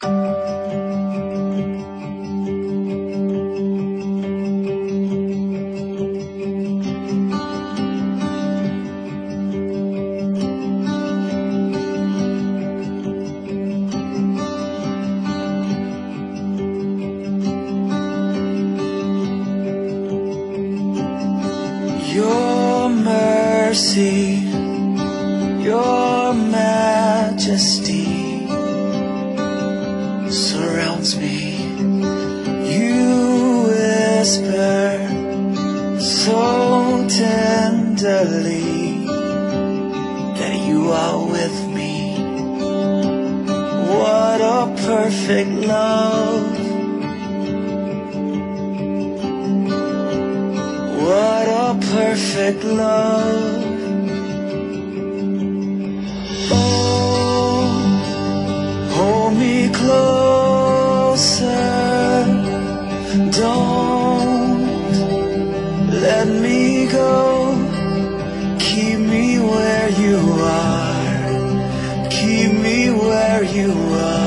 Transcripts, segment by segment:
Your mercy, your majesty surrounds me. You whisper so tenderly that you are with me. What a perfect love. What a perfect love. Oh, hold me closer. Don't let me go. Keep me where you are. Keep me where you are.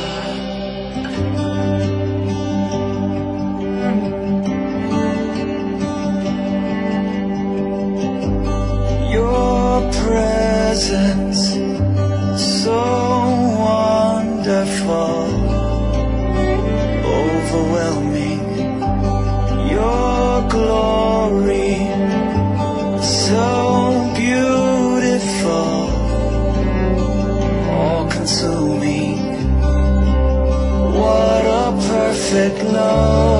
Your presence, so wonderful, overwhelming. Your glory, so beautiful, all-consuming. What a perfect love.